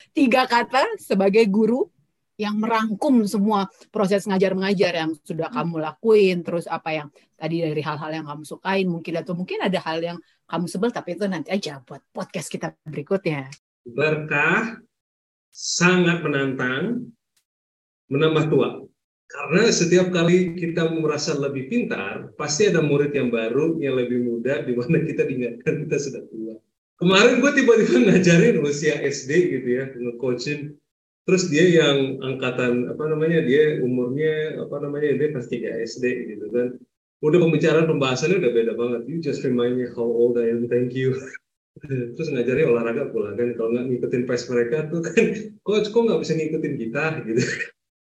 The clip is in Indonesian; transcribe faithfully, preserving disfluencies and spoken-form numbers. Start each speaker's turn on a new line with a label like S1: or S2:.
S1: Tiga kata sebagai guru yang merangkum semua proses ngajar mengajar yang sudah kamu lakuin, terus apa yang tadi dari hal-hal yang kamu sukain mungkin, atau mungkin ada hal yang kamu sebel, tapi itu nanti aja buat podcast kita berikutnya.
S2: Berkah, sangat menantang, menambah tua. Karena setiap kali kita merasa lebih pintar, pasti ada murid yang baru, yang lebih muda, di mana kita diingatkan kita sudah tua. Kemarin gue tiba-tiba ngajarin usia S D gitu ya, nge-coaching. Terus dia yang angkatan, apa namanya, dia umurnya, apa namanya, dia kelas tiga S D gitu kan. Udah pembicaraan, pembahasannya udah beda banget. You just remind me how old I am, thank you. Terus ngajarnya olahraga pula kan, kalau nggak ngikutin pace mereka tuh kan, coach kok nggak bisa ngikutin kita gitu.